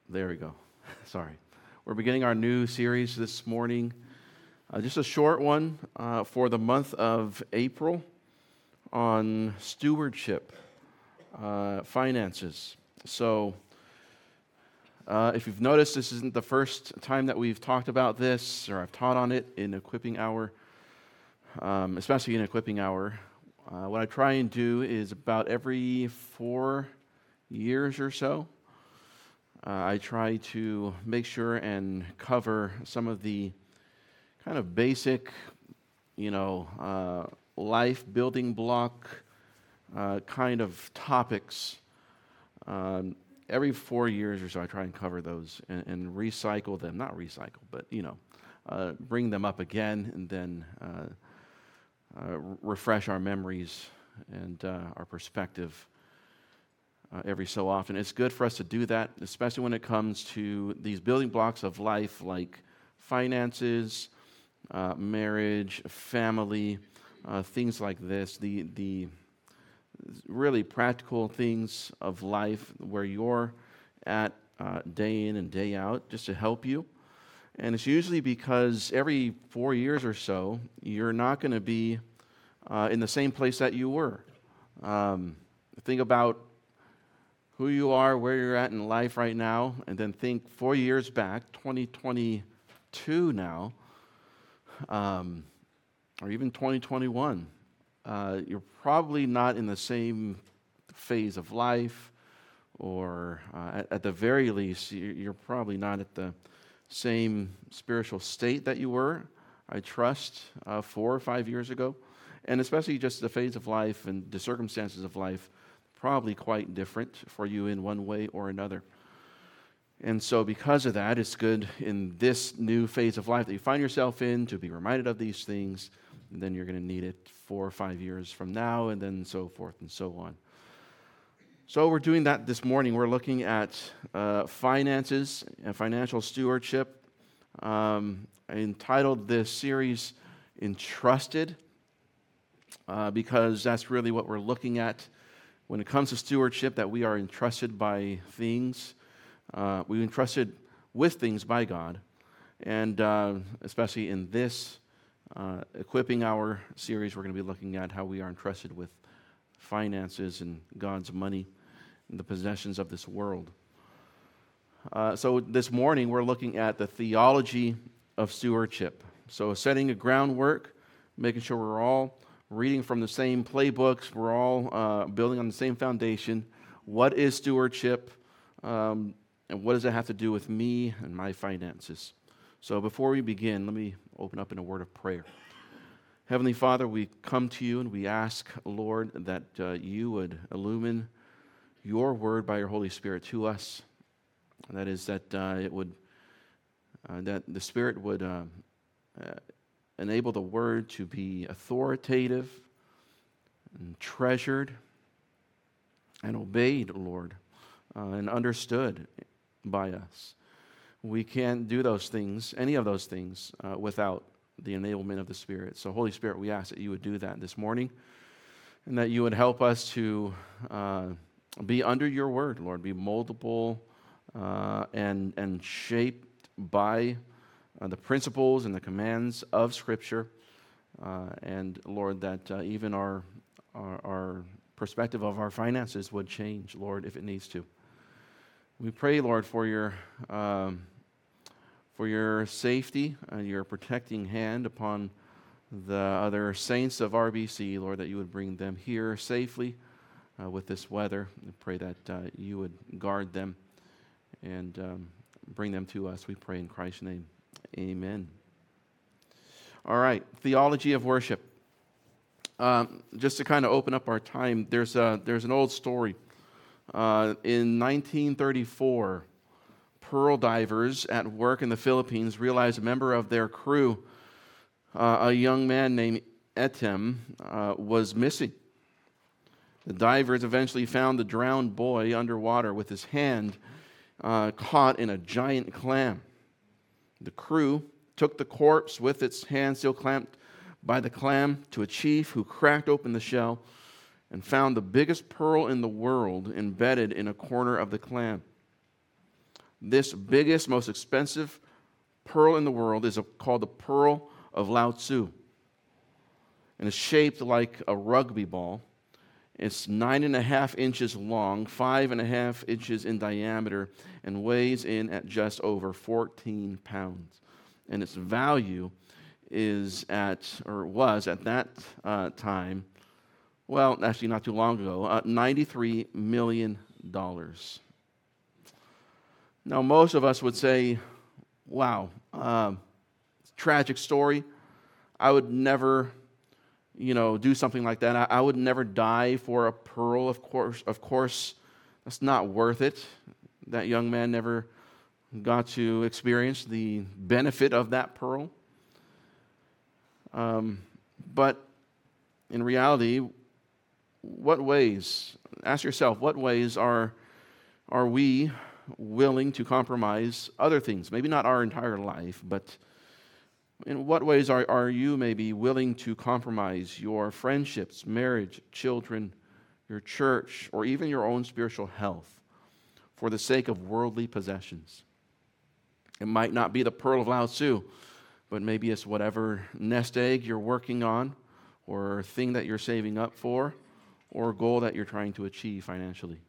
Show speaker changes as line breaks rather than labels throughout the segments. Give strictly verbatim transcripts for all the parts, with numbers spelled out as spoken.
There we go. Sorry. We're beginning our new series this morning. Uh, just a short one uh, for the month of April on stewardship, uh, finances. So, uh, if you've noticed, this isn't the first time that we've talked about this, or I've taught on it in Equipping Hour, um, especially in Equipping Hour. Uh, what I try and do is about every four years or so, Uh, I try to make sure and cover some of the kind of basic, you know, uh, life building block uh, kind of topics. Um, every four years or so, I try and cover those and, and recycle them. Not recycle, but, you know, uh, bring them up again and then uh, uh, refresh our memories and uh, our perspective. Uh, every so often. It's good for us to do that, especially when it comes to these building blocks of life like finances, uh, marriage, family, uh, things like this, the, the really practical things of life where you're at uh, day in and day out, just to help you. And it's usually because every four years or so, you're not going to be uh, in the same place that you were. Um, think about who you are, where you're at in life right now, and then think four years back, twenty twenty-two now, um, or even twenty twenty-one. Uh, you're probably not in the same phase of life, or uh, at, at the very least, you're probably not at the same spiritual state that you were, I trust, uh, four or five years ago. And especially just the phase of life and the circumstances of life, probably quite different for you in one way or another. And so because of that, it's good in this new phase of life that you find yourself in to be reminded of these things, and then you're going to need it four or five years from now, and then so forth and so on. So we're doing that this morning. We're looking at uh, finances and financial stewardship. Um, I entitled this series Entrusted, uh, because that's really what we're looking at when it comes to stewardship, that we are entrusted by things. Uh, we're entrusted with things by God. And uh, especially in this uh, Equipping Hour series, we're going to be looking at how we are entrusted with finances and God's money and the possessions of this world. Uh, so this morning, we're looking at the theology of stewardship. So setting a groundwork, making sure we're all reading from the same playbooks, we're all uh, building on the same foundation. What is stewardship, um, and what does it have to do with me and my finances? So before we begin, let me open up in a word of prayer. Heavenly Father, we come to you and we ask, Lord, that uh, you would illumine your word by your Holy Spirit to us. That is, that uh, it would, uh, that the Spirit would uh, uh, enable the word to be authoritative and treasured and obeyed, Lord, uh, and understood by us. We can't do those things, any of those things, uh, without the enablement of the Spirit. So, Holy Spirit, we ask that you would do that this morning, and that you would help us to uh, be under your word, Lord, be moldable uh, and, and shaped by Uh, the principles and the commands of Scripture, uh, and Lord, that uh, even our, our our perspective of our finances would change, Lord, if it needs to. We pray, Lord, for your um, for your safety and your protecting hand upon the other saints of R B C, Lord, that you would bring them here safely uh, with this weather. We pray that uh, you would guard them and um, bring them to us. We pray in Christ's name. Amen. All right, theology of worship. Um, just to kind of open up our time, there's a, there's an old story. Uh, in nineteen thirty-four, pearl divers at work in the Philippines realized a member of their crew, uh, a young man named Etem, uh, was missing. The divers eventually found the drowned boy underwater with his hand uh, caught in a giant clam. The crew took the corpse with its hand still clamped by the clam to a chief who cracked open the shell and found the biggest pearl in the world embedded in a corner of the clam. This biggest, most expensive pearl in the world is a, called the Pearl of Lao Tzu. And it's shaped like a rugby ball. It's nine and a half inches long, five and a half inches in diameter, and weighs in at just over fourteen pounds. And its value is at, or was at that uh, time, well, actually not too long ago, uh, ninety-three million dollars. Now, most of us would say, wow, uh, tragic story. I would never, you know, do something like that. I, I would never die for a pearl, of course. Of course, that's not worth it. That young man never got to experience the benefit of that pearl. Um, but in reality, what ways, ask yourself, what ways are, are we willing to compromise other things? Maybe not our entire life, but in what ways are, are you maybe willing to compromise your friendships, marriage, children, your church, or even your own spiritual health for the sake of worldly possessions? It might not be the pearl of Lao Tzu, but maybe it's whatever nest egg you're working on, or thing that you're saving up for, or goal that you're trying to achieve financially.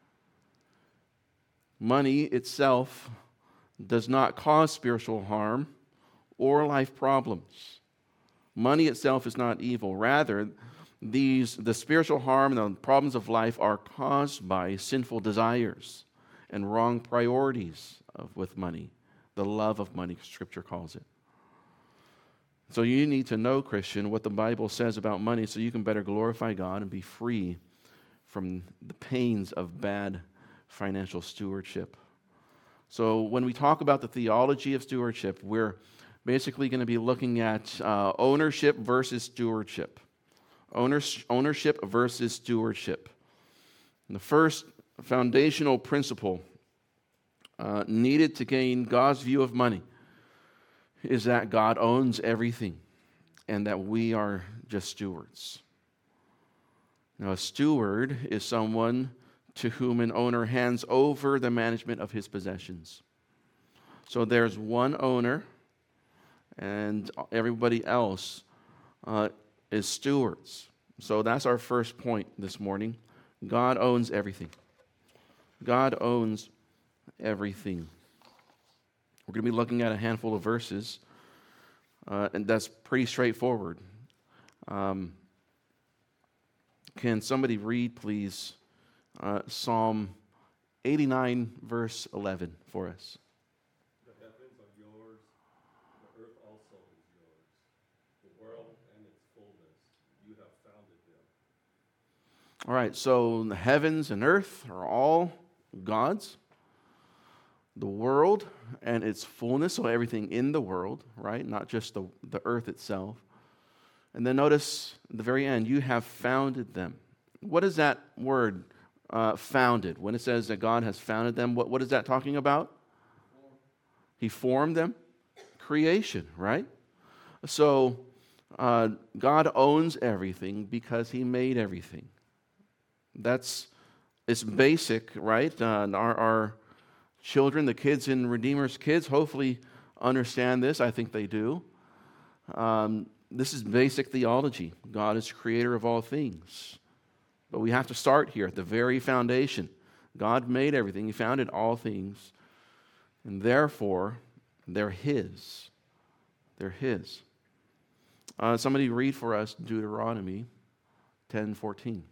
Money itself does not cause spiritual harm or life problems. Money itself is not evil. Rather, these the spiritual harm and the problems of life are caused by sinful desires and wrong priorities of, with money. The love of money, Scripture calls it. So you need to know, Christian, what the Bible says about money so you can better glorify God and be free from the pains of bad financial stewardship. So when we talk about the theology of stewardship, we're basically going to be looking at uh, ownership versus stewardship. Owners, ownership versus stewardship. And the first foundational principle uh, needed to gain God's view of money is that God owns everything and that we are just stewards. Now, a steward is someone to whom an owner hands over the management of his possessions. So there's one owner, and everybody else uh, is stewards. So that's our first point this morning. God owns everything. God owns everything. We're going to be looking at a handful of verses, uh, and that's pretty straightforward. Um, can somebody read, please, uh, Psalm eighty-nine, verse eleven for us?
The heavens are yours, the earth also is yours. The world and its fullness, you have founded them.
All right, so the heavens and earth are all God's. The world and its fullness, so everything in the world, right? Not just the, the earth itself. And then notice at the very end, you have founded them. What is that word, uh, founded? When it says that God has founded them, what, what is that talking about? He formed them. Creation, right? So uh, God owns everything because He made everything. That's, it's basic, right? Uh, our, our children, the kids in Redeemer's Kids, hopefully understand this. I think they do. Um, this is basic theology. God is creator of all things. But we have to start here at the very foundation. God made everything. He founded all things. And therefore, they're His. They're His. Uh, somebody read for us Deuteronomy ten fourteen.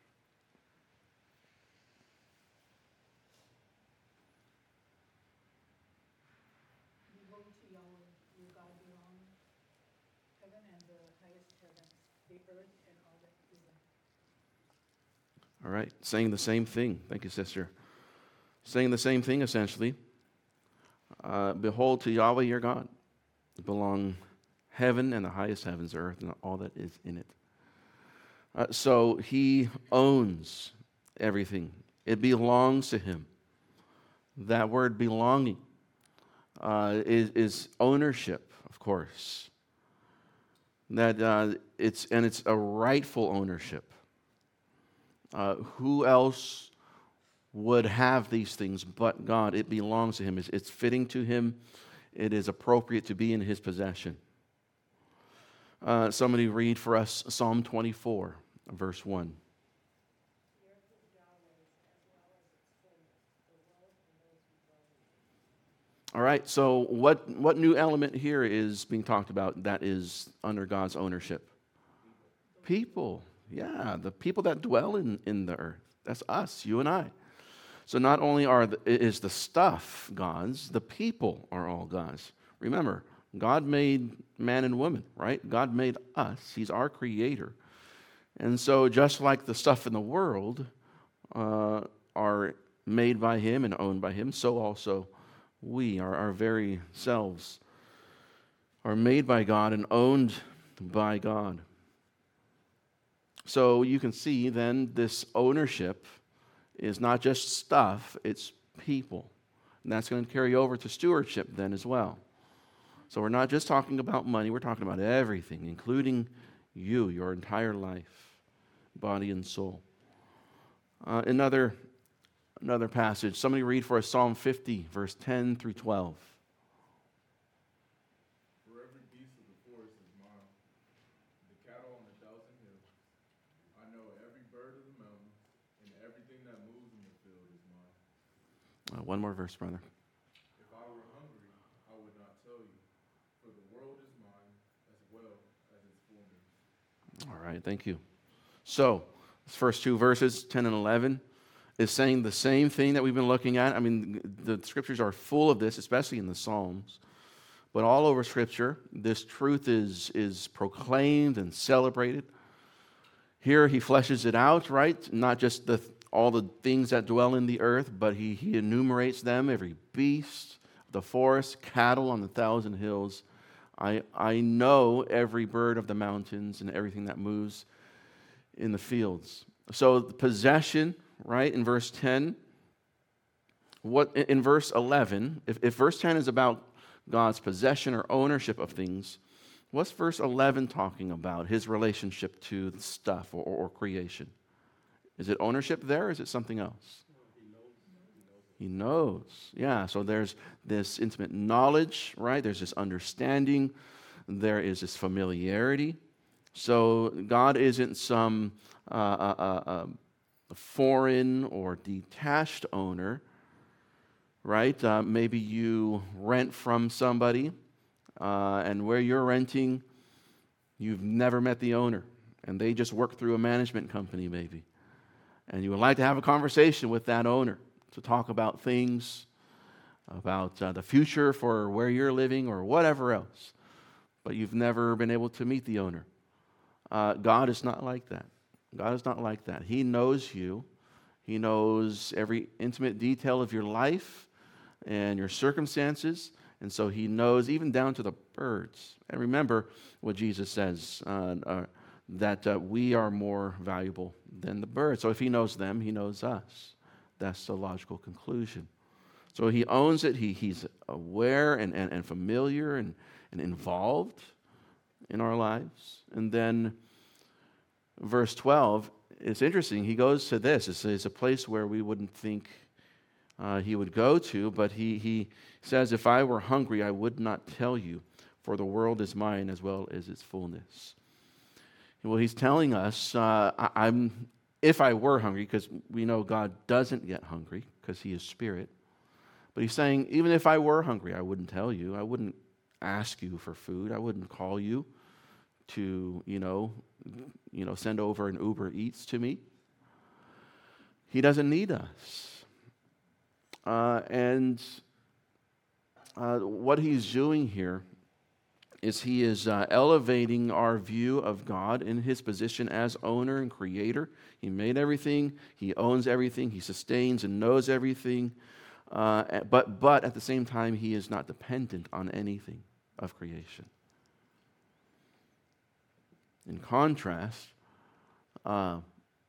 All right, saying the same thing. Thank you, sister. Saying the same thing, essentially. Uh, Behold, to Yahweh your God belong heaven and the highest heavens, earth, and all that is in it. Uh, so He owns everything. It belongs to Him. That word belonging uh, is, is ownership, of course. That uh, it's and it's a rightful ownership. Uh, who else would have these things but God. It belongs to him. It's, it's fitting to him. It is appropriate to be in his possession. Uh, somebody read for us Psalm twenty-four, verse one. All right, so what, what new element here is being talked about that is under God's ownership? People. Yeah, the people that dwell in, in the earth. That's us, you and I. So not only are the, is the stuff God's, the people are all God's. Remember, God made man and woman, right? God made us. He's our creator. And so just like the stuff in the world uh, are made by him and owned by him, so also we, our, our very selves, are made by God and owned by God. So you can see then this ownership is not just stuff, it's people. And that's going to carry over to stewardship then as well. So we're not just talking about money, we're talking about everything, including you, your entire life, body and soul. Uh, another, another passage, somebody read for us Psalm fifty, verse ten through twelve.
For every beast of the forest is mine, the cattle on a thousand hills. I know every bird of the mountains, and everything that moves in the field is mine.
Uh, one more verse, brother.
If I were hungry, I would not tell you, for the world is mine as well as its fullness.
All right, thank you. So, these first two verses, ten and eleven, is saying the same thing that we've been looking at. I mean, the scriptures are full of this, especially in the Psalms. But all over Scripture, this truth is, is proclaimed and celebrated. Here he fleshes it out, right? Not just the all the things that dwell in the earth, but he, he enumerates them, every beast, the forest, cattle on the thousand hills. I, I know every bird of the mountains and everything that moves in the fields. So the possession, right, in verse ten. What in verse eleven, if, if verse ten is about God's possession or ownership of things, what's verse eleven talking about? His relationship to stuff or, or creation. Is it ownership there or is it something else? He knows. Yeah, so there's this intimate knowledge, right? There's this understanding. There is this familiarity. So God isn't some uh, uh, uh, uh, foreign or detached owner, right? Uh, maybe you rent from somebody, uh, and where you're renting, you've never met the owner, and they just work through a management company maybe. And you would like to have a conversation with that owner to talk about things, about uh, the future for where you're living or whatever else. But you've never been able to meet the owner. Uh, God is not like that. God is not like that. He knows you. He knows every intimate detail of your life and your circumstances. And so he knows even down to the birds. And remember what Jesus says, uh, uh, that uh, we are more valuable than the birds. So if he knows them, he knows us. That's the logical conclusion. So he owns it. He, he's aware and, and, and familiar and, and involved in our lives. And then verse twelve, it's interesting. He goes to this. It's, it's a place where we wouldn't think uh, he would go to, but he, he says, if I were hungry, I would not tell you, for the world is mine as well as its fullness. Well, he's telling us, uh, I, I'm, if I were hungry, because we know God doesn't get hungry because he is spirit, but he's saying, even if I were hungry, I wouldn't tell you. I wouldn't ask you for food. I wouldn't call you to, you know, you know, send over an Uber Eats to me. He doesn't need us. Uh, and uh, what he's doing here is he is uh, elevating our view of God in his position as owner and creator. He made everything. He owns everything. He sustains and knows everything. Uh, but, but at the same time, he is not dependent on anything of creation. In contrast, uh,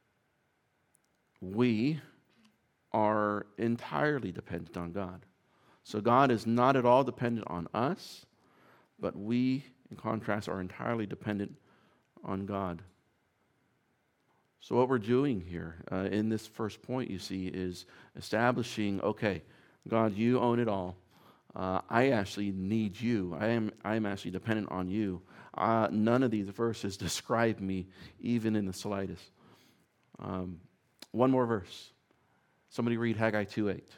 we are entirely dependent on God. So God is not at all dependent on us, but we, in contrast, are entirely dependent on God. So what we're doing here uh, in this first point, you see, is establishing, okay, God, you own it all. Uh, I actually need you. I am I am actually dependent on you. Uh, none of these verses describe me even in the slightest. Um, one more verse. Somebody read Haggai two eight.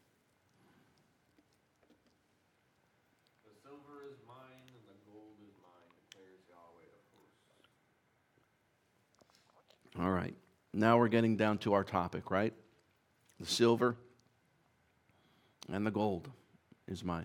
The silver is mine and the gold is mine, declares Yahweh of hosts.
All right. Now we're getting down to our topic, right? The silver and the gold is mine.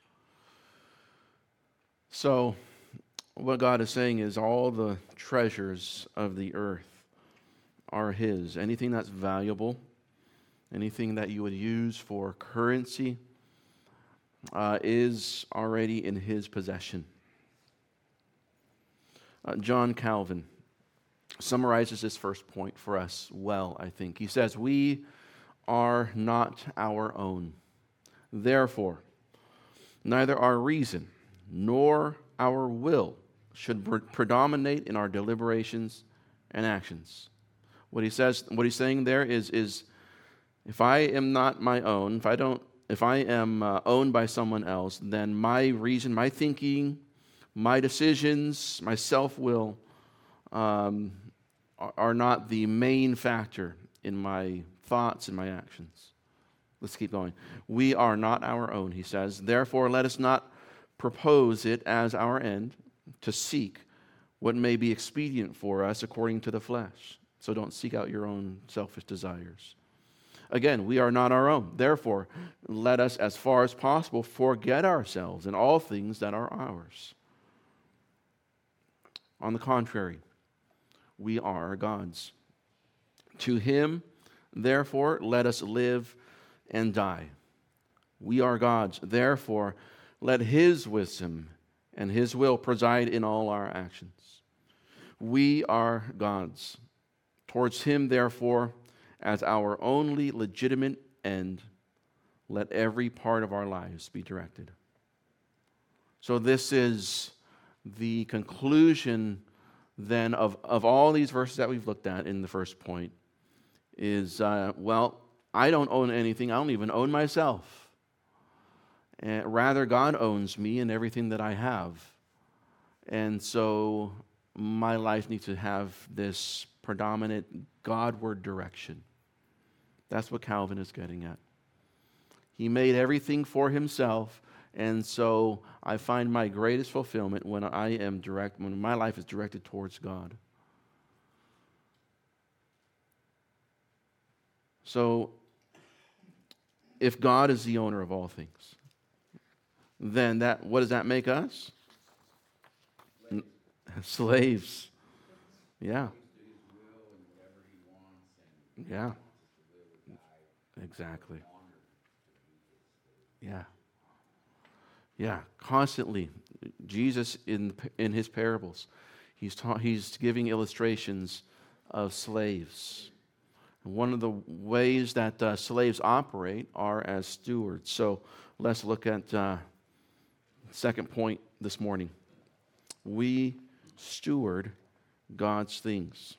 So, what God is saying is all the treasures of the earth are His. Anything that's valuable, anything that you would use for currency, uh, is already in His possession. Uh, John Calvin summarizes this first point for us well, I think. He says, "We are not our own. Therefore, neither our reason nor our will should pre- predominate in our deliberations and actions." What he says, what he's saying there is, is if I am not my own, if I don't, if I am uh, owned by someone else, then my reason, my thinking, my decisions, my self-will um, are, are not the main factor in my thoughts and my actions. Let's keep going. We are not our own, he says. Therefore, let us not propose it as our end to seek what may be expedient for us according to the flesh. So don't seek out your own selfish desires. Again, we are not our own. Therefore, let us, as far as possible, forget ourselves and all things that are ours. On the contrary, we are God's. To Him, therefore, let us live and die. We are God's. Therefore, let His wisdom and His will preside in all our actions. We are God's. Towards Him, therefore, as our only legitimate end, let every part of our lives be directed. So this is the conclusion then of, of all these verses that we've looked at in the first point is, uh, well, I don't own anything. I don't even own myself. And rather, God owns me and everything that I have. And so my life needs to have this predominant Godward direction. That's what Calvin is getting at. He made everything for Himself, and so I find my greatest fulfillment when I am direct, when my life is directed towards God. So, if God is the owner of all things, then that what does that make us? Slaves. Slaves. Yeah. Yeah. Exactly. Yeah. Yeah. Constantly, Jesus in in His parables, he's ta- he's giving illustrations of slaves. One of the ways that uh, slaves operate are as stewards. So let's look at uh, second point this morning. We steward God's things.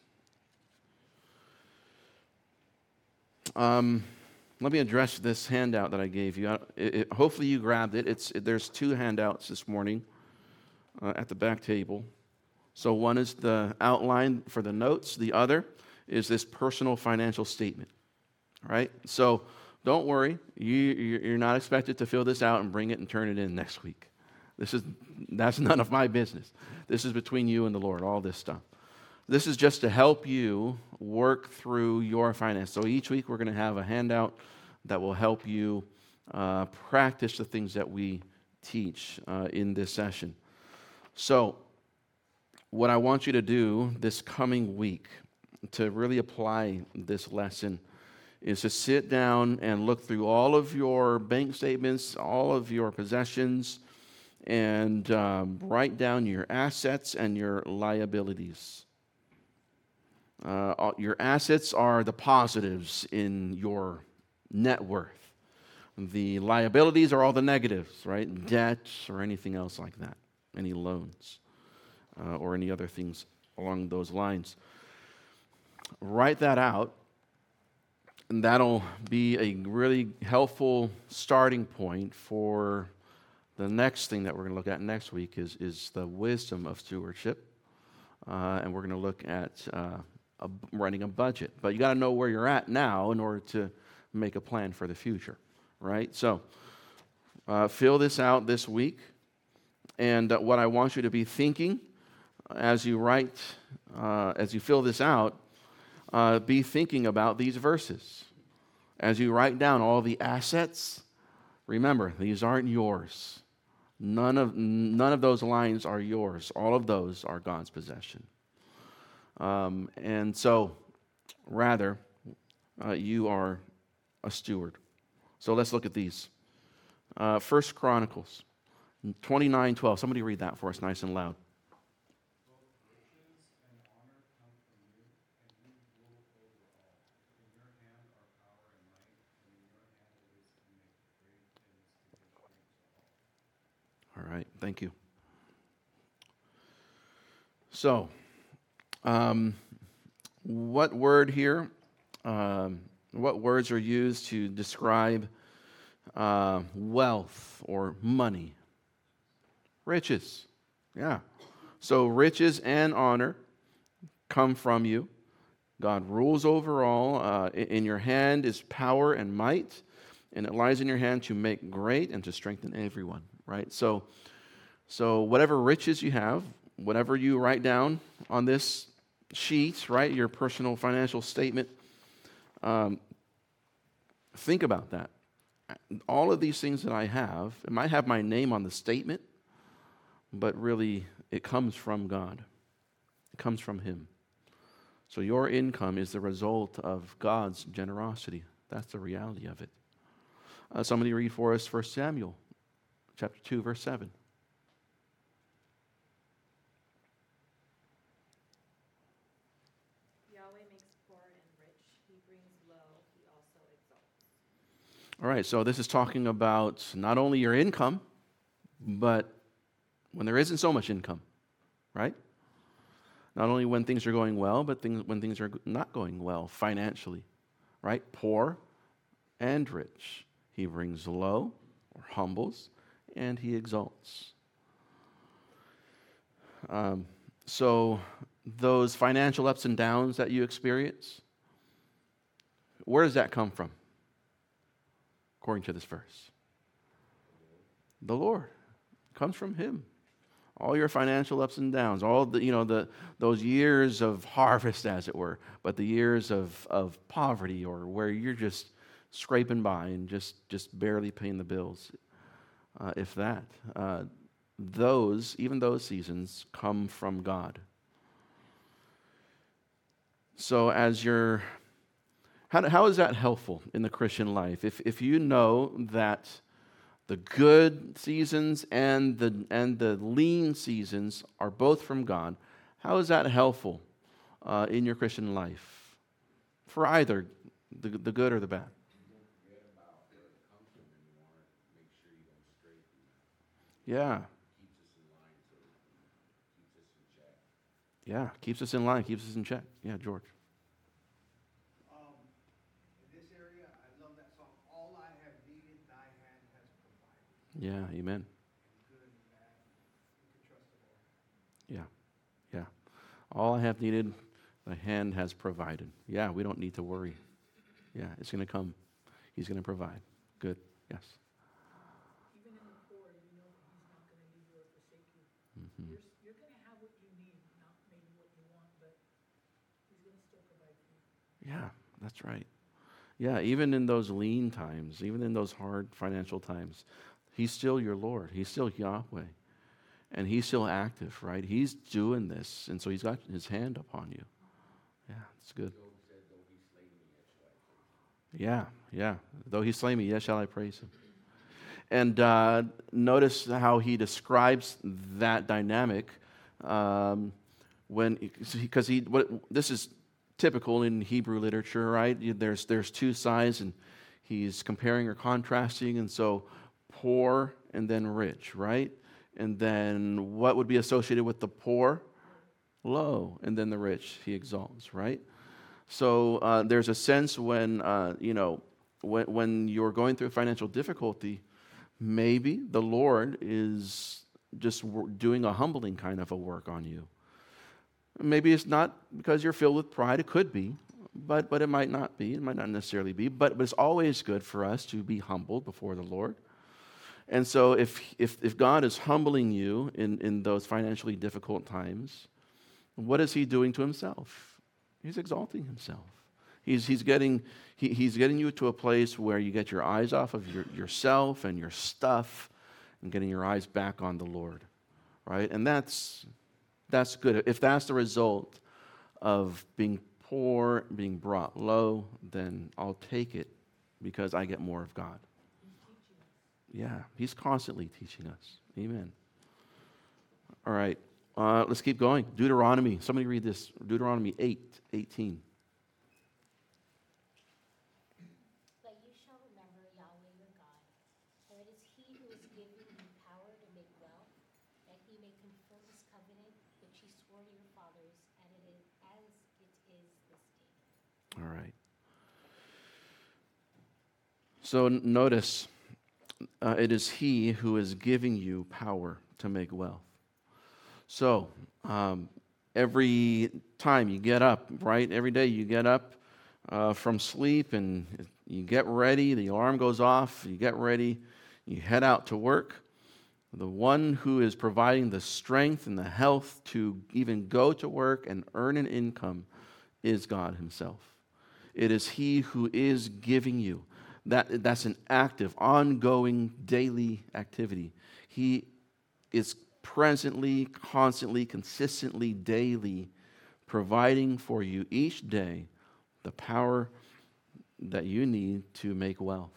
Um, let me address this handout that I gave you. It, it, hopefully you grabbed it. It's it, there's two handouts this morning uh, at the back table. So one is the outline for the notes. The other is this personal financial statement. All right? So don't worry. You, you're not expected to fill this out and bring it and turn it in next week. This is that's none of my business. This is between you and the Lord, all this stuff. This is just to help you work through your finance. So each week we're going to have a handout that will help you uh, practice the things that we teach uh, in this session. So what I want you to do this coming week to really apply this lesson is to sit down and look through all of your bank statements, all of your possessions, and um, write down your assets and your liabilities. Uh, your assets are the positives in your net worth. The liabilities are all the negatives, right? Debts or anything else like that, any loans uh, or any other things along those lines. write that out, and that'll be a really helpful starting point for the next thing that we're going to look at next week is, is the wisdom of stewardship. Uh, and we're going to look at uh, a, running a budget. But you got to know where you're at now in order to make a plan for the future, right? So uh, fill this out this week. And uh, what I want you to be thinking as you write, uh, as you fill this out, uh, be thinking about these verses. As you write down all the assets, remember, these aren't yours. None of, none of those lines are yours. All of those are God's possession. Um, and so, rather, uh, you are a steward. So let's look at these. Uh, First Chronicles twenty-nine twelve. Somebody read that for us nice and loud. All right, thank you. So, um, what word here, um, what words are used to describe uh, wealth or money? Riches, yeah. So riches and honor come from you. God rules over all. Uh, in your hand is power and might, and it lies in your hand to make great and to strengthen everyone. Right? So, so whatever riches you have, whatever you write down on this sheet, right, your personal financial statement, um, think about that. All of these things that I have, it might have my name on the statement, but really it comes from God. It comes from Him. So your income is the result of God's generosity. That's the reality of it. Uh, somebody read for us First Samuel. Chapter two, verse seven.
Yahweh makes poor and rich. He brings low. He also exalts.
All right, so this is talking about not only your income, but when there isn't so much income, right? Not only when things are going well, but things, when things are not going well financially, right? Poor and rich. He brings low or humbles, and He exalts. Um, so those financial ups and downs that you experience, where does that come from? According to this verse, the Lord. It comes from Him. All your financial ups and downs, all the you know the those years of harvest, as it were, but the years of of poverty or where you're just scraping by and just just barely paying the bills. Uh, if that, uh, those, even those seasons come from God. So as you're, how, how is that helpful in the Christian life? If if you know that the good seasons and the and the lean seasons are both from God, how is that helpful uh, in your Christian life? For either the, the good or the bad. Yeah. Yeah, keeps us in line, keeps us in check. Yeah, George.
Um, in this area, I love that song. All I have needed, thy hand has provided.
Yeah, amen.
In good and bad, you can trust the Lord.
Yeah, yeah. All I have needed, the hand has provided. Yeah, we don't need to worry. Yeah, it's going to come. He's going to provide. Good, yes.
Even in the poor, you know that He's not going to leave you or forsake you.
Mm-hmm.
You're, you're going to have what you need, not maybe what you want, but He's going to still provide for you.
Yeah, that's right. Yeah, even in those lean times, even in those hard financial times, He's still your Lord. He's still Yahweh. And He's still active, right? He's doing this, and so He's got His hand upon you. Yeah, it's good. Yeah, yeah. Though He slay me, yet shall I praise Him. And uh, notice how He describes that dynamic um, when, because he, what, this is typical in Hebrew literature, right? There's there's two sides, and He's comparing or contrasting, and so poor and then rich, right? And then what would be associated with the poor? Low, and then the rich He exalts, right? So uh, there's a sense when, uh, you know, when, when you're going through financial difficulty, maybe the Lord is just wor- doing a humbling kind of a work on you. Maybe it's not because you're filled with pride. It could be, but, but it might not be. It might not necessarily be. But, but it's always good for us to be humbled before the Lord. And so if, if, if God is humbling you in, in those financially difficult times, what is he doing to himself? He's exalting himself. He's, he's, getting, he, he's getting you to a place where you get your eyes off of your, yourself and your stuff and getting your eyes back on the Lord, right? And that's, that's good. If that's the result of being poor, being brought low, then I'll take it because I get more of God. Yeah, he's constantly teaching us. Amen. All right. Uh, let's keep going. Deuteronomy. Somebody read this. Deuteronomy eight, eighteen.
But you shall remember Yahweh your God, for it is he who is giving you power to make wealth, that he may confirm his covenant, which he swore to your fathers, and it is as it is this day.
All right. So n- notice, uh, it is he who is giving you power to make wealth. So, um, every time you get up, right? Every day you get up uh, from sleep and you get ready, the alarm goes off, you get ready, you head out to work. The one who is providing the strength and the health to even go to work and earn an income is God himself. It is he who is giving you. That, that's an active, ongoing, daily activity. He is presently, constantly, consistently, daily providing for you each day the power that you need to make wealth.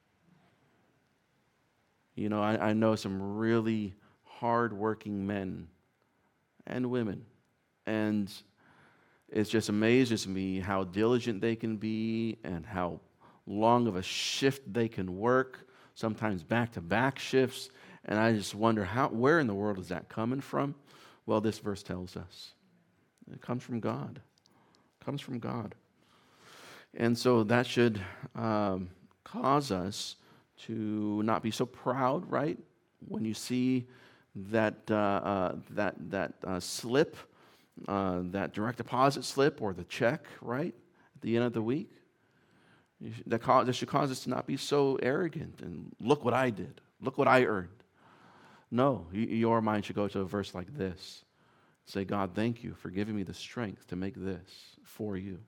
You know, I, I know some really hardworking men and women, and it just amazes me how diligent they can be and how long of a shift they can work, sometimes back-to-back shifts. And I just wonder, how, where in the world is that coming from? Well, this verse tells us. It comes from God. It comes from God. And so that should um, cause us to not be so proud, right? When you see that, uh, uh, that, that uh, slip, uh, that direct deposit slip or the check, right, at the end of the week, you should, that, cause, that should cause us to not be so arrogant and look what I did, look what I earned. No, your mind should go to a verse like this. Say, God, thank you for giving me the strength to make this for you.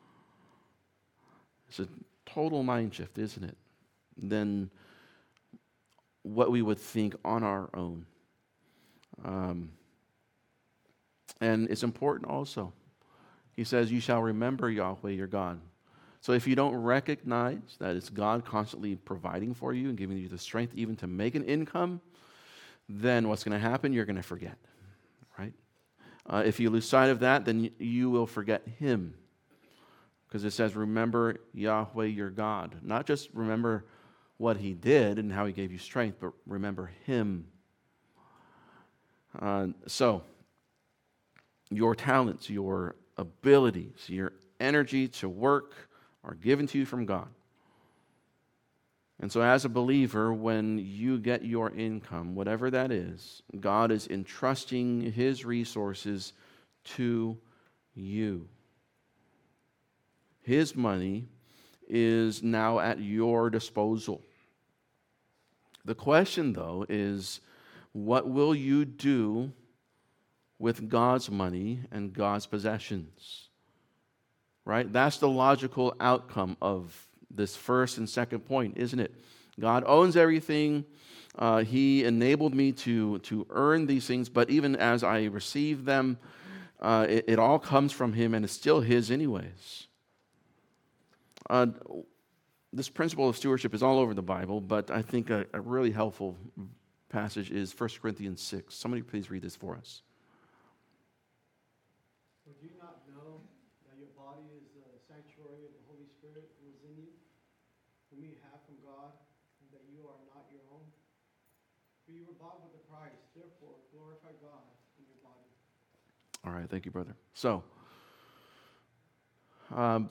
It's a total mind shift, isn't it? Than what we would think on our own. Um, and it's important also. He says, you shall remember Yahweh your God. So if you don't recognize that it's God constantly providing for you and giving you the strength even to make an income, then what's going to happen? You're going to forget, right? Uh, if you lose sight of that, then you will forget him. Because it says, remember Yahweh your God. Not just remember what he did and how he gave you strength, but remember him. Uh, so, your talents, your abilities, your energy to work are given to you from God. And so as a believer, when you get your income, whatever that is, God is entrusting his resources to you. His money is now at your disposal. The question, though, is what will you do with God's money and God's possessions? Right? That's the logical outcome of this first and second point, isn't it? God owns everything. Uh, he enabled me to, to earn these things, but even as I receive them, uh, it, it all comes from him and it's still his anyways. Uh, this principle of stewardship is all over the Bible, but I think a, a really helpful passage is First Corinthians six. Somebody please read this for us.
Would you not know that your body is the sanctuary of the Holy Spirit who is in you, whom you have from God, and that you are not your own? For you were bought with a price, therefore glorify God in your body.
All right, thank you, brother. So, Um,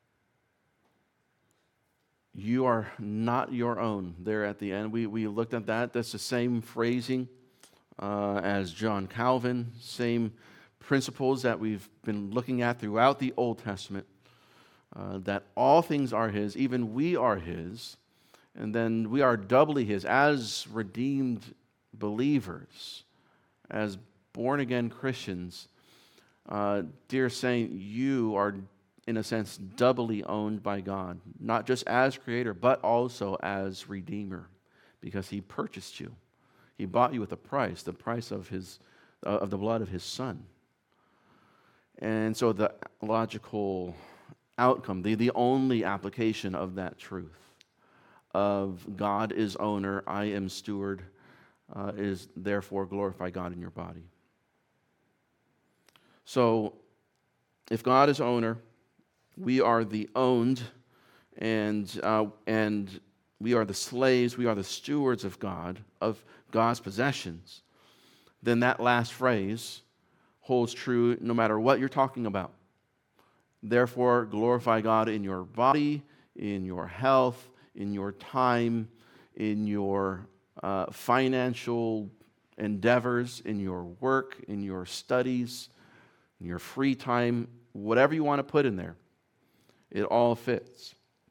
you are not your own. There at the end, we, we looked at that. That's the same phrasing uh, as John Calvin, same principles that we've been looking at throughout the Old Testament, uh, that all things are His, even we are His, and then we are doubly His as redeemed believers, as born-again Christians. Uh, dear saint, you are, in a sense, doubly owned by God, not just as Creator, but also as Redeemer, because He purchased you. He bought you with a price, the price of His, uh, of the blood of His Son. And so the logical outcome, the, the only application of that truth of God is owner, I am steward, uh, is therefore glorify God in your body. So if God is owner, we are the owned, and uh, and we are the slaves, we are the stewards of God, of God's possessions, then that last phrase holds true no matter what you're talking about. Therefore, glorify God in your body, in your health, in your time, in your uh, financial endeavors, in your work, in your studies, in your free time, whatever you want to put in there. It all fits.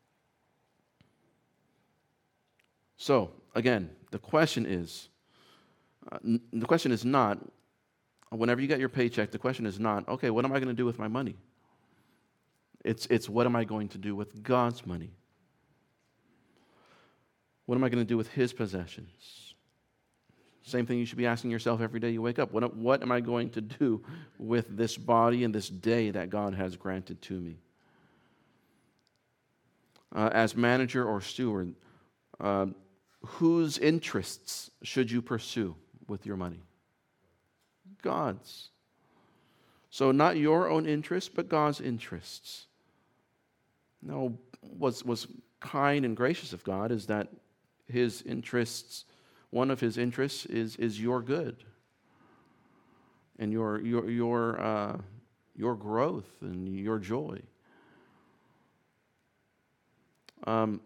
So, again, the question is, uh, n- the question is not, whenever you get your paycheck, the question is not, okay, what am I going to do with my money? It's, it's what am I going to do with God's money? What am I going to do with His possessions? Same thing you should be asking yourself every day you wake up. What, what am I going to do with this body and this day that God has granted to me? Uh, as manager or steward, uh, whose interests should you pursue with your money? God's. So not your own interests, but God's interests. Now, what's, what's kind and gracious of God is that His interests, one of His interests is, is your good and your, your, your, uh, your growth and your joy. Um,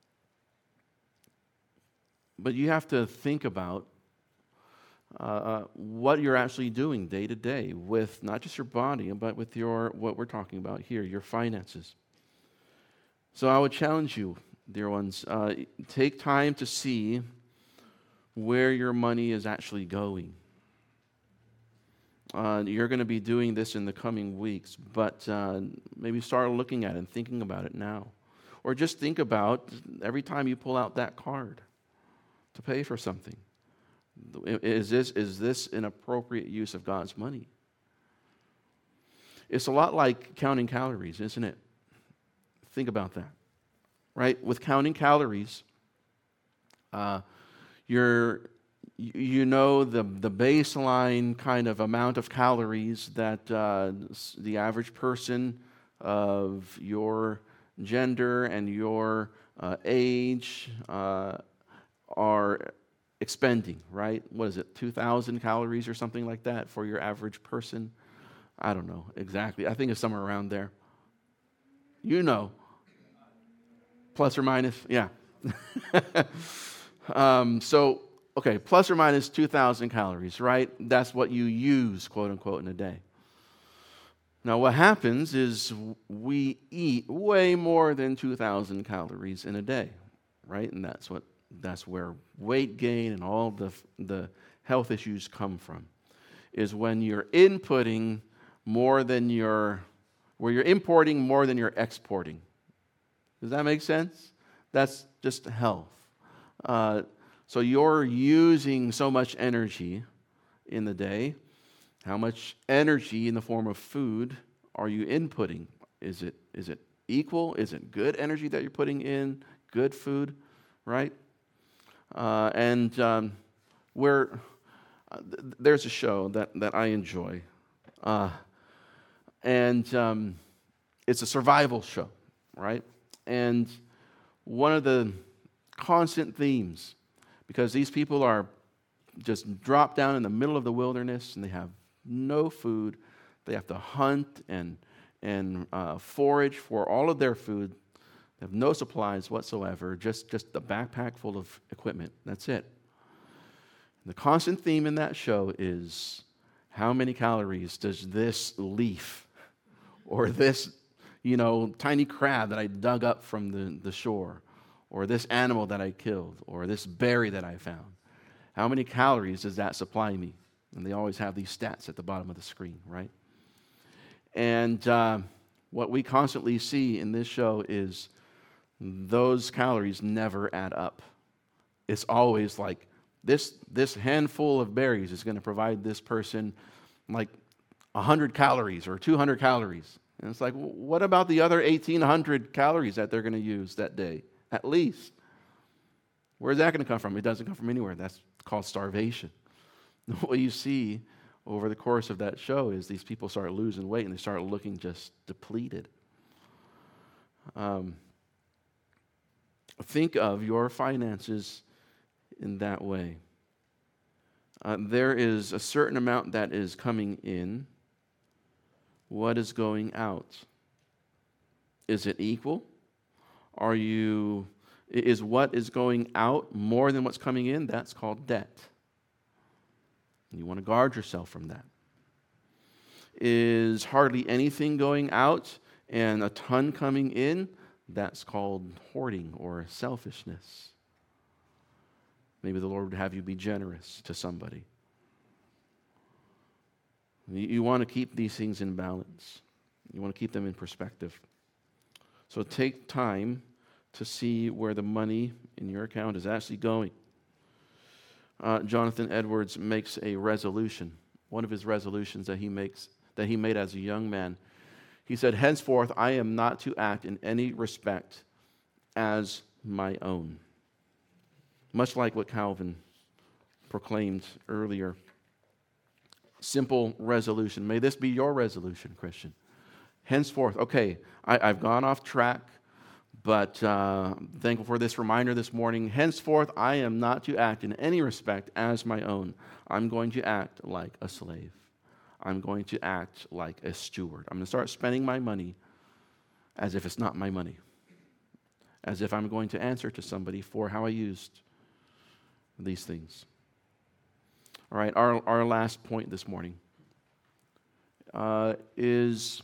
but you have to think about uh, what you're actually doing day to day with not just your body, but with your what we're talking about here, your finances. So I would challenge you, dear ones, uh, take time to see where your money is actually going. Uh, you're going to be doing this in the coming weeks, but uh, maybe start looking at it and thinking about it now. Or just think about every time you pull out that card to pay for something. Is this, is this an appropriate use of God's money? It's a lot like counting calories, isn't it? Think about that, right? With counting calories, uh, you're, you know the, the baseline kind of amount of calories that uh, the average person of your gender and your uh, age uh, are expending, right? What is it, two thousand calories or something like that for your average person? I don't know exactly. I think it's somewhere around there. You know. Plus or minus, yeah. um, so, okay, plus or minus two thousand calories, right? That's what you use, quote unquote, in a day. Now, what happens is we eat way more than two thousand calories in a day, right? And that's what that's where weight gain and all the the health issues come from, is when you're inputting more than you're, where you're importing more than you're exporting. Does that make sense? That's just health. Uh, so you're using so much energy in the day. How much energy in the form of food are you inputting? Is it is it equal? Is it good energy that you're putting in? Good food, right? Uh, and um, where uh, th- there's a show that, that I enjoy, uh, and um, it's a survival show, right? And one of the constant themes, because these people are just dropped down in the middle of the wilderness and they have no food, they have to hunt and and uh, forage for all of their food. They have no supplies whatsoever, just, just a backpack full of equipment. That's it. The constant theme in that show is, how many calories does this leaf or this, you know, tiny crab that I dug up from the, the shore, or this animal that I killed, or this berry that I found, how many calories does that supply me? And they always have these stats at the bottom of the screen, right? And uh, what we constantly see in this show is those calories never add up. It's always like, this, this handful of berries is going to provide this person like one hundred calories or two hundred calories. And it's like, what about the other eighteen hundred calories that they're going to use that day, at least? Where's that going to come from? It doesn't come from anywhere. That's called starvation. What you see over the course of that show is these people start losing weight and they start looking just depleted. Um, think of your finances in that way. Uh, there is a certain amount that is coming in. What is going out? Is it equal? Are you, is what is going out more than what's coming in? That's called debt. You want to guard yourself from that. Is hardly anything going out and a ton coming in? That's called hoarding or selfishness. Maybe the Lord would have you be generous to somebody. You want to keep these things in balance. You want to keep them in perspective. So take time to see where the money in your account is actually going. Uh, Jonathan Edwards makes a resolution. One of his resolutions that he makes, that he made as a young man. He said, "Henceforth, I am not to act in any respect as my own." Much like what Calvin proclaimed earlier. Simple resolution. May this be your resolution, Christian. Henceforth, okay, I, I've gone off track, but uh, I'm thankful for this reminder this morning. Henceforth, I am not to act in any respect as my own. I'm going to act like a slave. I'm going to act like a steward. I'm going to start spending my money as if it's not my money, as if I'm going to answer to somebody for how I used these things. All right, our, our last point this morning uh, is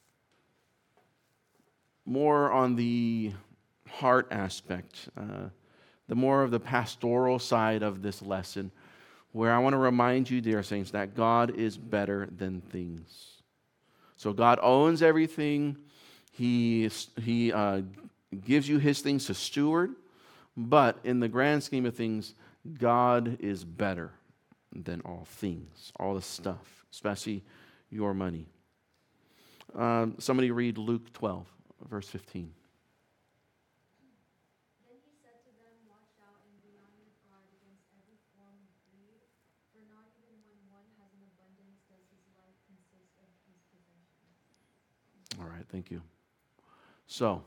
more on the heart aspect, uh, the more of the pastoral side of this lesson, where I want to remind you, dear saints, that God is better than things. So God owns everything. He, he uh, gives you his things to steward, but in the grand scheme of things, God is better than all things, all the stuff, especially your money. Um, somebody read Luke twelve, verse fifteen.
Then he said to them, "Watch out and be on your guard against every form of greed, for not even when one has an abundance does his life consist of his possessions."
All right, thank you. So,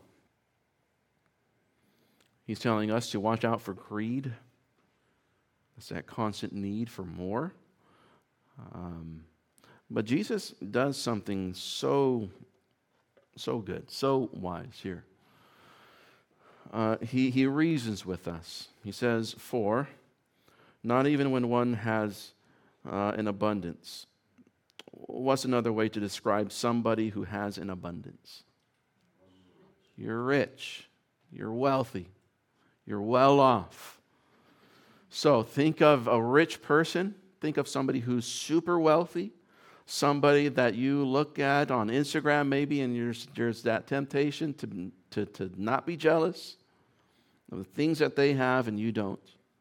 he's telling us to watch out for greed. It's that constant need for more. Um, but Jesus does something so, so good, so wise here. Uh, he, he reasons with us. He says, "For not even when one has uh, an abundance." What's another way to describe somebody who has an abundance? You're rich. You're wealthy. You're well off. So think of a rich person. Think of somebody who's super wealthy. Somebody that you look at on Instagram maybe, and there's, there's that temptation to, to, to not be jealous of the things that they have and you don't.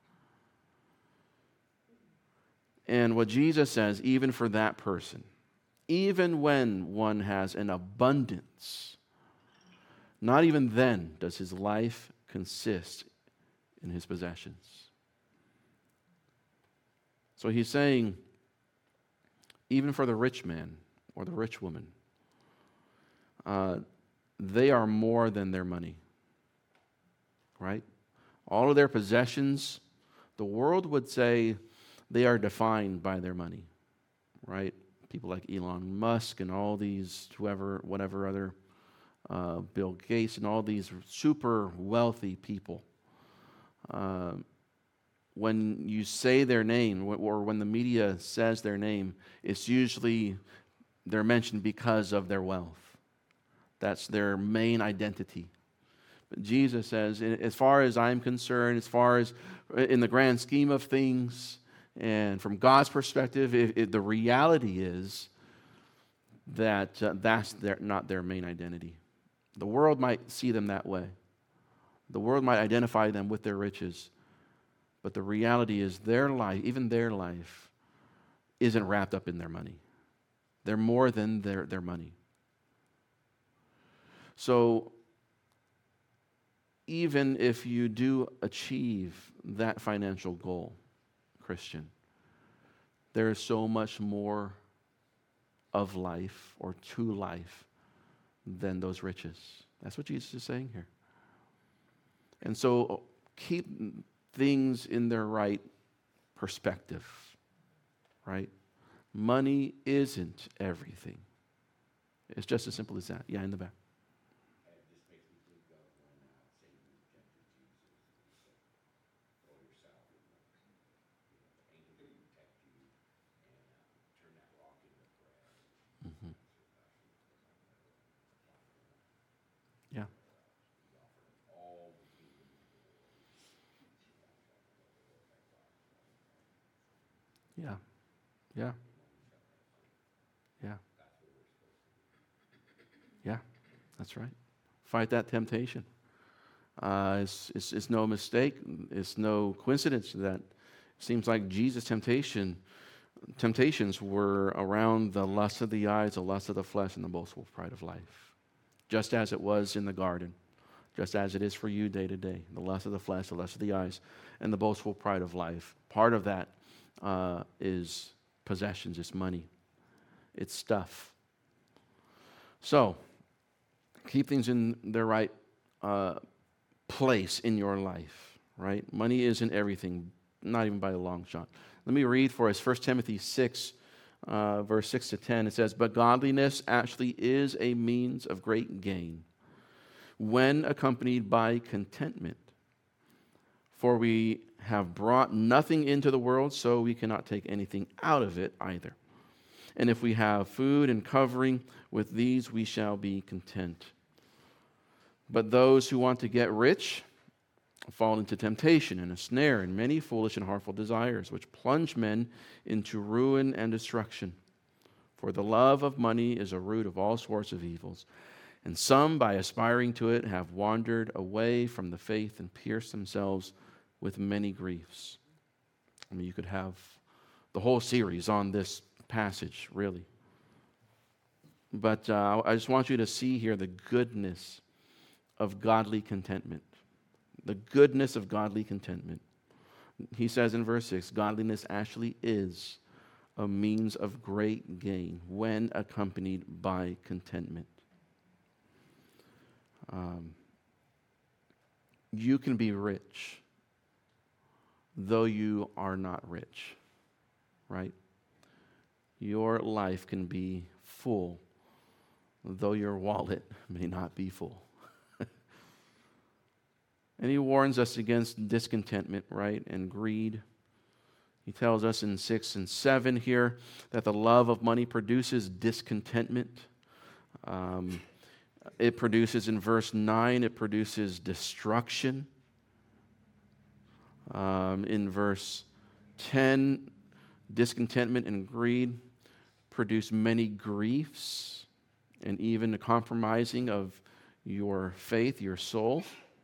And what Jesus says, even for that person, even when one has an abundance, not even then does his life consist in his possessions. So he's saying, even for the rich man or the rich woman, uh, they are more than their money, right? All of their possessions, the world would say they are defined by their money, right? people like Elon Musk and all these, whoever, whatever other, uh, Bill Gates and all these super wealthy people. Uh, when you say their name, or when the media says their name, it's usually they're mentioned because of their wealth. That's their main identity. But Jesus says, as far as I'm concerned, as far as in the grand scheme of things, and from God's perspective, if, if the reality is that uh, that's their, not their main identity. The world might see them that way. The world might identify them with their riches. But the reality is their life, even their life, isn't wrapped up in their money. They're more than their, their money. So, even if you do achieve that financial goal, Christian, there is so much more of life or to life than those riches. That's what Jesus is saying here. And so keep things in their right perspective, right? Money isn't everything. It's just as simple as that. Yeah, in the back. Mm-hmm. Yeah. Yeah. Yeah. Yeah. Yeah. That's right. Fight that temptation. Uh, it's, it's, it's no mistake. It's no coincidence that it seems like Jesus' temptation, temptations were around the lust of the eyes, the lust of the flesh, and the boastful pride of life. Just as it was in the garden. Just as it is for you day to day. The lust of the flesh, the lust of the eyes, and the boastful pride of life. Part of that uh, is possessions, it's money, it's stuff. So, keep things in their right uh, place in your life, right? Money isn't everything, not even by a long shot. Let me read for us First Timothy six, uh, verse six to ten. It says, "But godliness actually is a means of great gain, when accompanied by contentment. For we have brought nothing into the world, so we cannot take anything out of it either. And if we have food and covering, with these we shall be content. But those who want to get rich fall into temptation and a snare and many foolish and harmful desires, which plunge men into ruin and destruction. For the love of money is a root of all sorts of evils. And some, by aspiring to it, have wandered away from the faith and pierced themselves with many griefs." I mean, you could have the whole series on this passage, really. But uh, I just want you to see here the goodness of godly contentment. The goodness of godly contentment. He says in verse six, godliness actually is a means of great gain when accompanied by contentment. Um, you can be rich, though you are not rich, right? Your life can be full, though your wallet may not be full. And he warns us against discontentment, right, and greed. He tells us in six and seven here that the love of money produces discontentment. Um, it produces, in verse nine, it produces destruction. Um, in verse ten, discontentment and greed produce many griefs and even the compromising of your faith, your soul.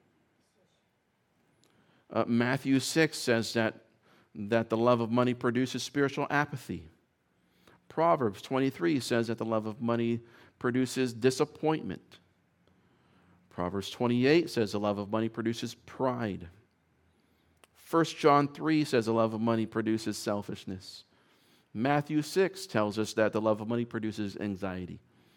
Uh, Matthew six says that, that the love of money produces spiritual apathy. Proverbs twenty-three says that the love of money produces disappointment. Proverbs twenty-eight says the love of money produces pride. First John three says the love of money produces selfishness. Matthew six tells us that the love of money produces anxiety.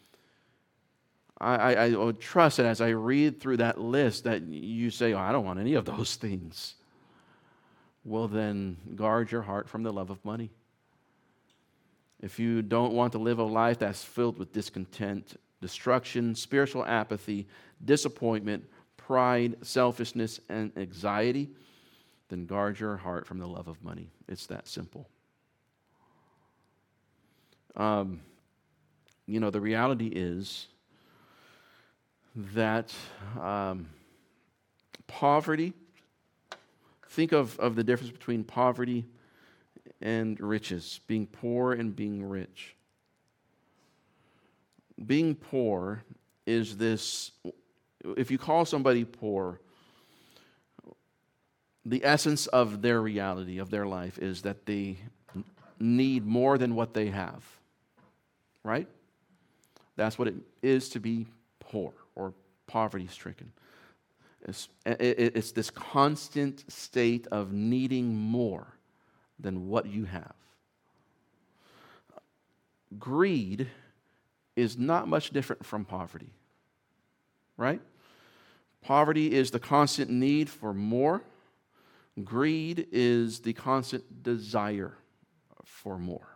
I, I, I would trust that as I read through that list that you say, oh, I don't want any of those things. Well, then guard your heart from the love of money. if you don't want to live a life that's filled with discontent, destruction, spiritual apathy, disappointment, pride, selfishness, and anxiety, then guard your heart from the love of money. It's that simple. Um, you know, the reality is that um, poverty, think of, of the difference between poverty and riches, being poor and being rich. Being poor is this, if you call somebody poor, the essence of their reality, of their life, is that they need more than what they have. Right? That's what it is to be poor or poverty-stricken. It's, it's this constant state of needing more than what you have. Greed is not much different from poverty. Right? Poverty is the constant need for more. Greed is the constant desire for more.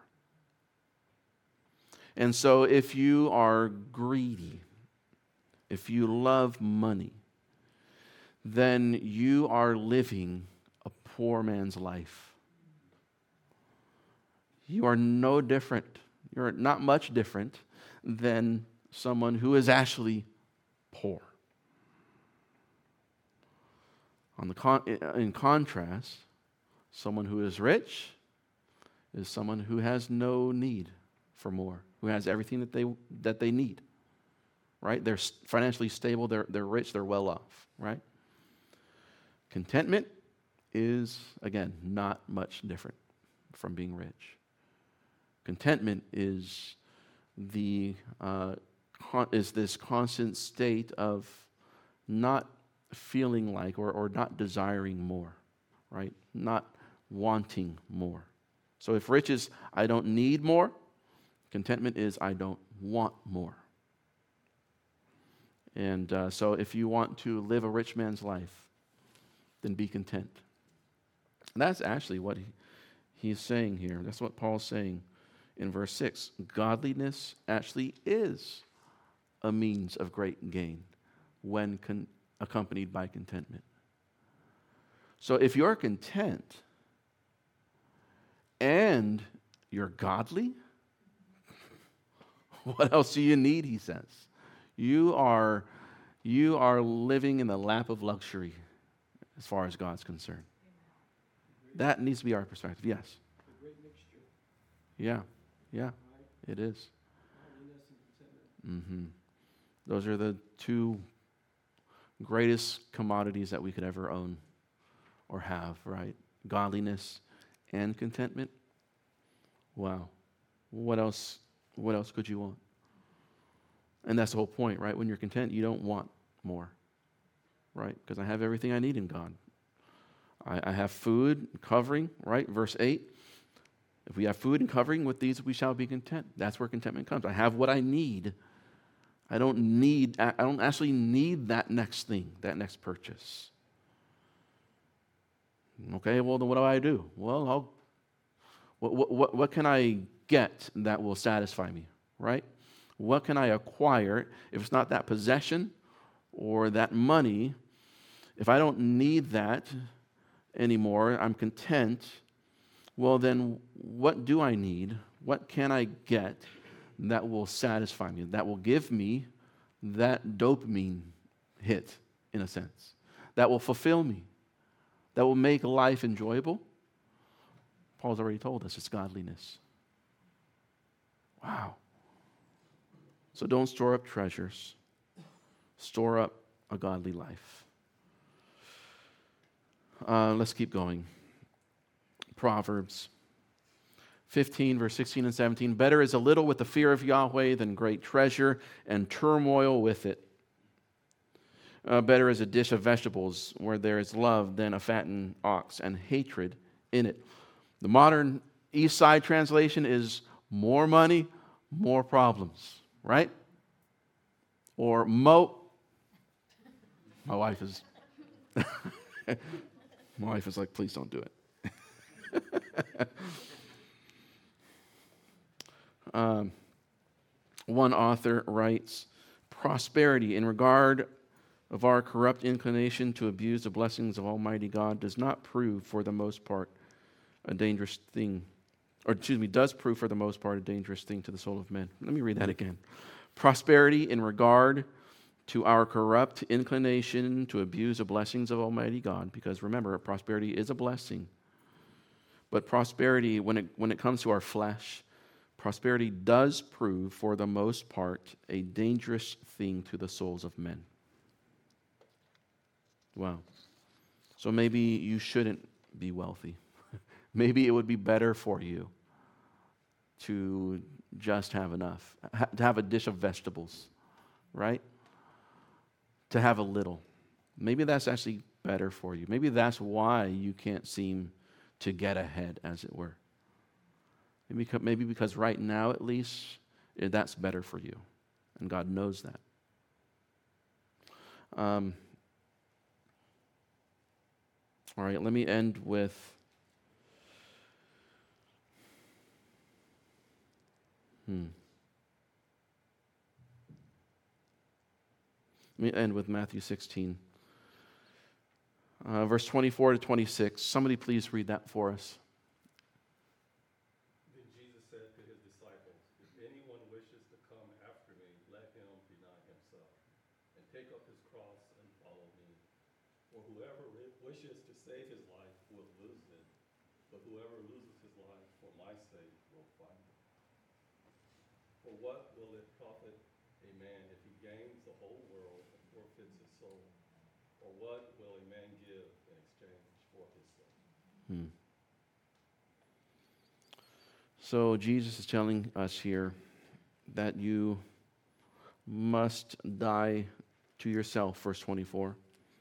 And so if you are greedy, if you love money, then you are living a poor man's life. You are no different, you're not much different than someone who is actually poor. On the con- in contrast, someone who is rich is someone who has no need for more, who has everything that they that they need. Right? They're financially stable, they're they're rich, they're well off, right? Contentment is, again, not much different from being rich. Contentment is the uh, con- is this constant state of not feeling like or, or not desiring more, right? Not wanting more. So if rich is, I don't need more, contentment is, I don't want more. And uh, so if you want to live a rich man's life, then be content. And that's actually what he, he's saying here. That's what Paul's saying in verse six. Godliness actually is a means of great gain when con- accompanied by contentment. So if you're content and you're godly, what else do you need, he says? You are, you are living in the lap of luxury as far as God's concerned. That needs to be our perspective, yes.
A great mixture,
Yeah, yeah,
right?
it is.
Godliness and contentment.
Mm-hmm. Those are the two greatest commodities that we could ever own or have, right? Godliness and contentment. Wow. What else, what else could you want? And that's the whole point, right? When you're content, you don't want more, right? Because I have everything I need in God. I, I have food, covering, right? Verse eight. If we have food and covering, with these we shall be content. That's where contentment comes. I have what I need. I don't need, I don't actually need that next thing, that next purchase. Okay, well, then what do I do? Well, I'll, what, what, what can I get that will satisfy me, right? What can I acquire? If it's not that possession or that money, if I don't need that anymore, I'm content, well, then what do I need? What can I get that will satisfy me, that will give me that dopamine hit, in a sense, that will fulfill me, that will make life enjoyable? Paul's already told us it's godliness. Wow. So don't store up treasures. Store up a godly life. Uh, let's keep going. Proverbs fifteen, verse sixteen and seventeen. Better is a little with the fear of Yahweh than great treasure and turmoil with it. Uh, better is a dish of vegetables where there is love than a fattened ox and hatred in it. The modern East Side translation is more money, more problems, right? Or mo. My wife is. My wife is like, please don't do it. Um, one author writes, prosperity in regard of our corrupt inclination to abuse the blessings of Almighty God does not prove for the most part a dangerous thing, or excuse me, does prove for the most part a dangerous thing to the soul of man. Let me read that again. Prosperity in regard to our corrupt inclination to abuse the blessings of Almighty God, because remember, prosperity is a blessing. But prosperity, when it, when it comes to our flesh, prosperity does prove, for the most part, a dangerous thing to the souls of men. Wow. So maybe you shouldn't be wealthy. Maybe it would be better for you to just have enough, to have a dish of vegetables, right? To have a little. Maybe that's actually better for you. Maybe that's why you can't seem to get ahead, as it were. Maybe, maybe because right now, at least, that's better for you. And God knows that. Um, all right, let me end with hmm. Let me end with Matthew sixteen. Uh, verse twenty-four to twenty-six. Somebody please read that for us.
Then Jesus said to his disciples, if anyone wishes to come after me, let him deny himself and take up his cross and follow me. For whoever wishes to save his life will lose it, but whoever loses his life for my sake will find it. For what will it profit a man if he gains the whole world and forfeits his soul? Or what will a man give in exchange for his soul?
Hmm. So Jesus is telling us here that you must die to yourself, verse twenty-four.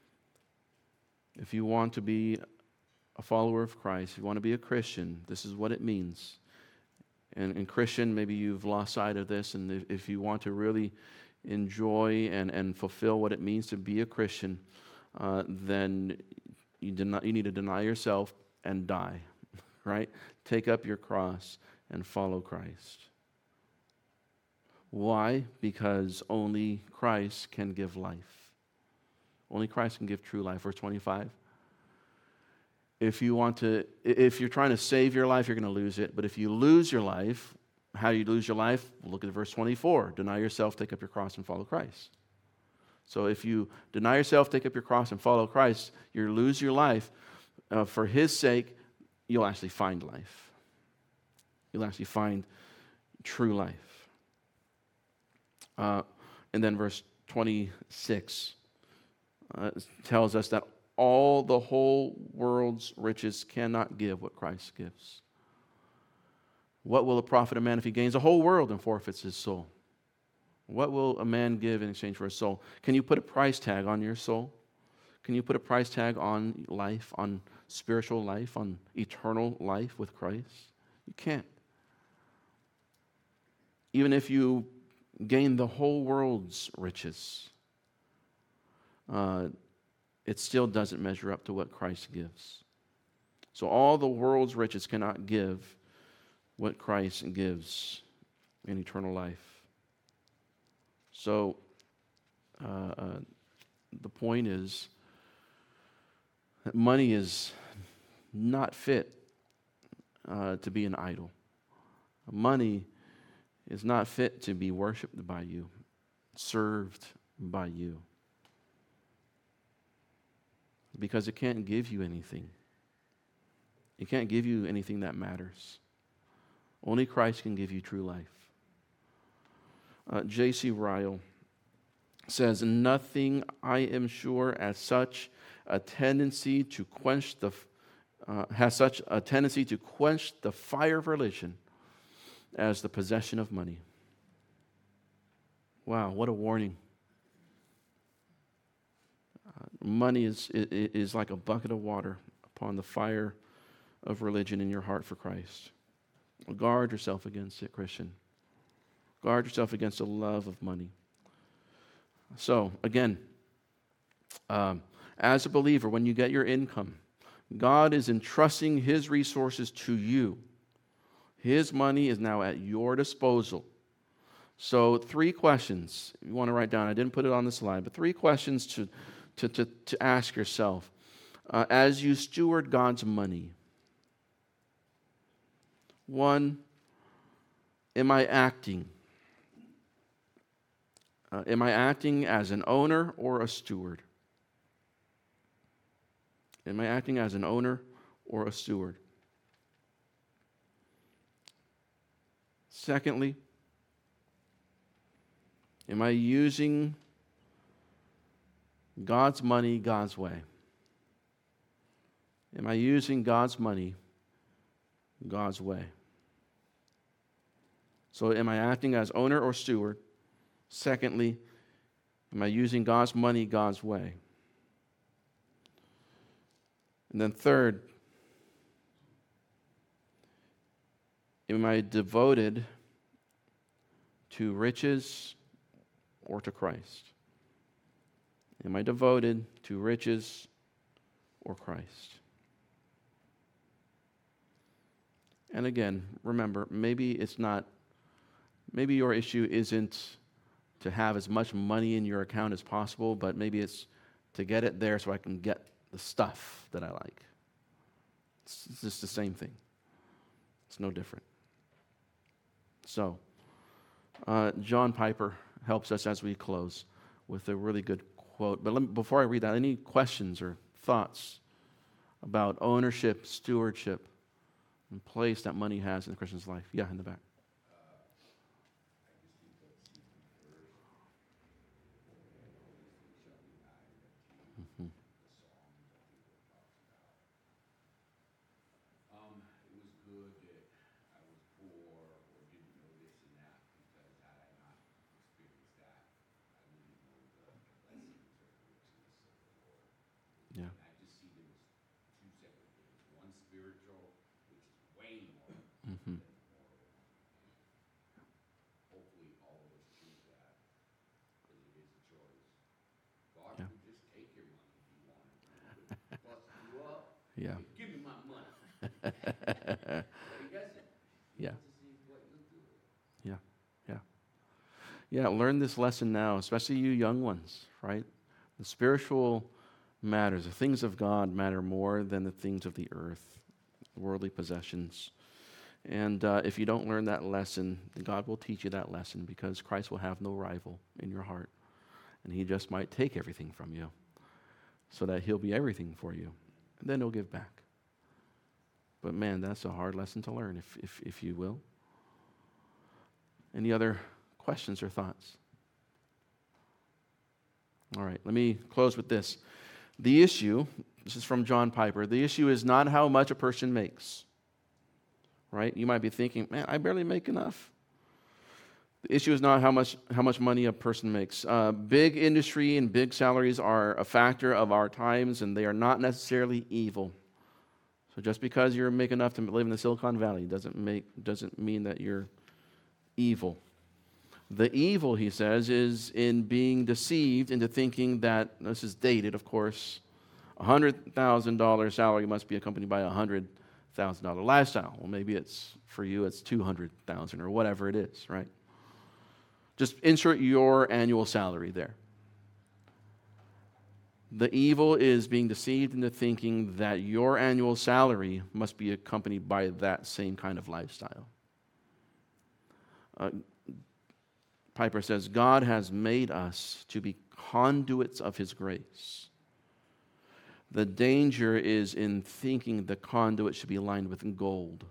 If you want to be a follower of Christ, if you want to be a Christian, this is what it means. And in Christian, maybe you've lost sight of this, and if, if you want to really enjoy and, and fulfill what it means to be a Christian, uh, then you, deny, you need to deny yourself and die, right? Take up your cross and follow Christ. Why? Because only Christ can give life. Only Christ can give true life. Verse twenty-five. If you want to, if you're trying to save your life, you're going to lose it. But if you lose your life, how do you lose your life? Look at verse twenty-four. Deny yourself, take up your cross, and follow Christ. So if you deny yourself, take up your cross, and follow Christ, you lose your life. Uh, for His sake, you'll actually find life. You'll actually find true life. Uh, and then verse twenty-six uh, tells us that all the whole world's riches cannot give what Christ gives. What will it profit a man if he gains the whole world and forfeits his soul? What will a man give in exchange for his soul? Can you put a price tag on your soul? Can you put a price tag on life, on spiritual life, on eternal life with Christ? You can't. Even if you gain the whole world's riches, uh, it still doesn't measure up to what Christ gives. So all the world's riches cannot give what Christ gives in eternal life. So uh, uh, the point is that money is not fit uh, to be an idol. Money is not fit to be worshipped by you, served by you. Because it can't give you anything. It can't give you anything that matters. Only Christ can give you true life. Uh, J C Ryle says, nothing, I am sure, has such a tendency to quench the uh, has such a tendency to quench the fire of religion as the possession of money. Wow, what a warning. Uh, money is, is, is like a bucket of water upon the fire of religion in your heart for Christ. Guard yourself against it, Christian. Guard yourself against the love of money. So, again, um, as a believer, when you get your income, God is entrusting His resources to you. His money is now at your disposal. So three questions you want to write down. I didn't put it on the slide, but three questions to, to, to, to ask yourself uh, as you steward God's money. One, am I acting? Uh, am I acting as an owner or a steward? Am I acting as an owner or a steward? Secondly, am I using God's money God's way? Am I using God's money God's way? So am I acting as owner or steward? Secondly, am I using God's money God's way? And then third, am I devoted to riches or to Christ? Am I devoted to riches or Christ? And again, remember, maybe it's not, maybe your issue isn't to have as much money in your account as possible, but maybe it's to get it there so I can get the stuff that I like. It's, it's just the same thing. It's no different. So, uh, John Piper helps us as we close with a really good quote. But let me, before I read that, any questions or thoughts about ownership, stewardship, and place that money has in the Christian's life? Yeah, in the back. Mm-hmm.
Um, it was good that I was poor or didn't know this and that, because had I not experienced that, I wouldn't know the blessings or the richness of the Lord.
Yeah.
And I just see them as two separate things. One spiritual, which is way more
Mm-hmm.
than the moral. And hopefully all of us choose that, because it is a choice. God
Yeah.
would just take your money if you wanted. He would bust you up.
Yeah.
Give me my money. But he doesn't. He
Yeah.
wants to see what you'll do with it.
Yeah, yeah. Yeah, learn this lesson now, especially you young ones, right? The spiritual matters. The things of God matter more than the things of the earth, worldly possessions. And uh, if you don't learn that lesson, then God will teach you that lesson, because Christ will have no rival in your heart. And he just might take everything from you so that he'll be everything for you. And then he'll give back. But man, that's a hard lesson to learn, if, if, if you will. Any other questions or thoughts? All right, let me close with this. The issue, this is from John Piper, the issue is not how much a person makes. Right? You might be thinking, man, I barely make enough. The issue is not how much how much money a person makes. Uh, big industry and big salaries are a factor of our times, and they are not necessarily evil. So just because you make enough to live in the Silicon Valley doesn't make doesn't mean that you're evil. The evil, he says, is in being deceived into thinking that, this is dated, of course, a one hundred thousand dollars salary must be accompanied by a one hundred thousand dollars lifestyle. Well, maybe it's, for you, it's two hundred thousand dollars or whatever it is, right? Just insert your annual salary there. The evil is being deceived into thinking that your annual salary must be accompanied by that same kind of lifestyle. Uh, Piper says, God has made us to be conduits of his grace. The danger is in thinking the conduit should be lined with gold.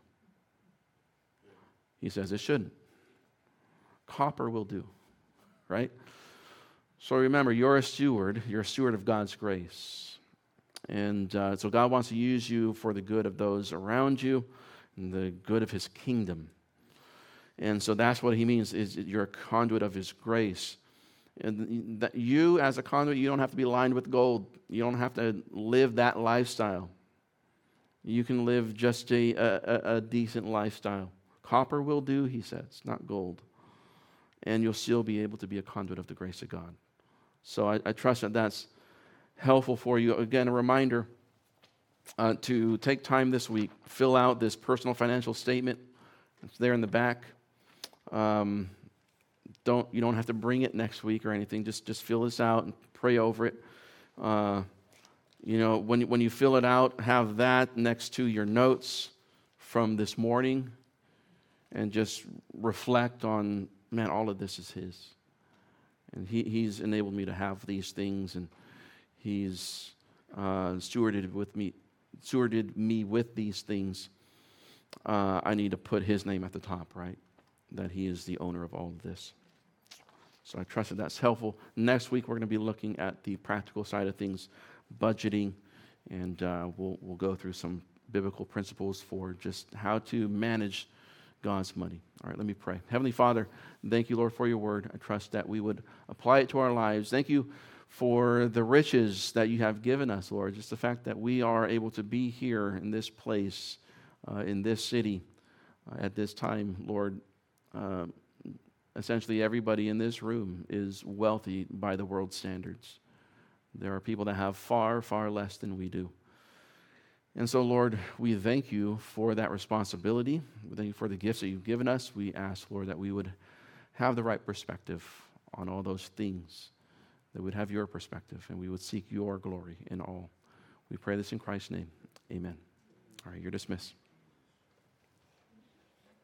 He says it shouldn't. Copper will do, right? So remember, you're a steward. You're a steward of God's grace. And uh, so God wants to use you for the good of those around you and the good of his kingdom. And so that's what he means, is you're a conduit of his grace. And that you, as a conduit, you don't have to be lined with gold. You don't have to live that lifestyle. You can live just a, a, a decent lifestyle. Copper will do, he says, not gold. And you'll still be able to be a conduit of the grace of God. So I, I trust that that's helpful for you. Again, a reminder uh, to take time this week, fill out this personal financial statement, It's there in the back. Um, don't you don't have to bring it next week or anything. Just just fill this out and pray over it. Uh, you know, when when you fill it out, have that next to your notes from this morning, and just reflect on, man, all of this is His, and He He's enabled me to have these things, and He's uh, stewarded with me, stewarded me with these things. Uh, I need to put His name at the top, right? That He is the owner of all of this. So I trust that that's helpful. Next week, we're going to be looking at the practical side of things, budgeting, and uh, we'll we'll go through some biblical principles for just how to manage God's money. All right, let me pray. Heavenly Father, thank you, Lord, for your word. I trust that we would apply it to our lives. Thank you for the riches that you have given us, Lord. Just the fact that we are able to be here in this place, uh, in this city, uh, at this time, Lord. Uh, essentially, everybody in this room is wealthy by the world's standards. There are people that have far, far less than we do. And so, Lord, we thank you for that responsibility. We thank you for the gifts that you've given us. We ask, Lord, that we would have the right perspective on all those things, that we'd have your perspective, and we would seek your glory in all. We pray this in Christ's name. Amen. All right, you're dismissed.